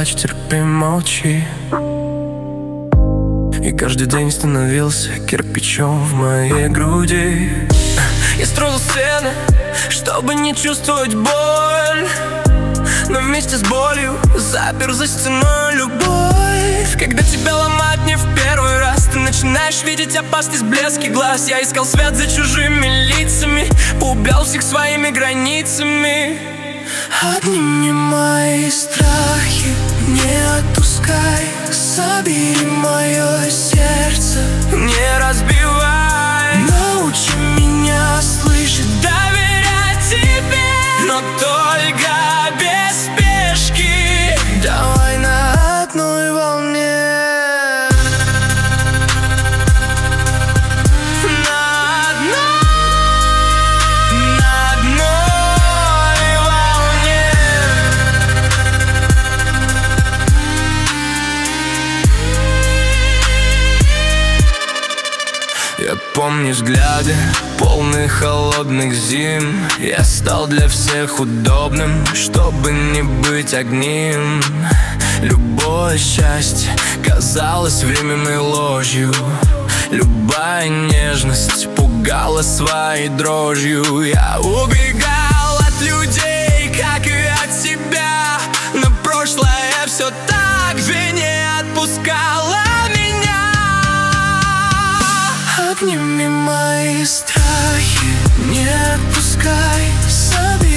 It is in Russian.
плачь, терпи, молчи. И каждый день становился кирпичом в моей груди. Я строил сцены, чтобы не чувствовать боль, но вместе с болью запер за стеной любовь. Когда тебя ломать не в первый раз, ты начинаешь видеть опасность в блеске глаз. Я искал свет за чужими лицами, поубял всех своими границами. Отними мои страхи, не отпускай, собери мое сердце, не разбивай. Научи меня слышать, доверять тебе, но только без спешки. Давай на одной волне. Я помню взгляды, полные холодных зим. Я стал для всех удобным, чтобы не быть одним. Любое счастье казалось временной ложью. Любая нежность пугала своей дрожью. Я убегал от людей, как и от себя, но прошлое все так же не отпускало меня. Отними мои страхи, не отпускай, собери